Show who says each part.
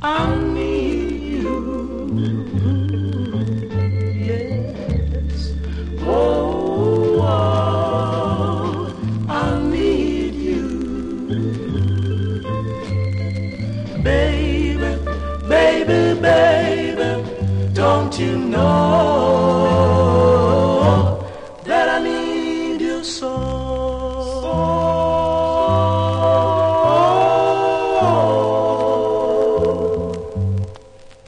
Speaker 1: I need you. Yes. Oh, oh, I need you. Baby, baby, baby, don't you know that I need you so?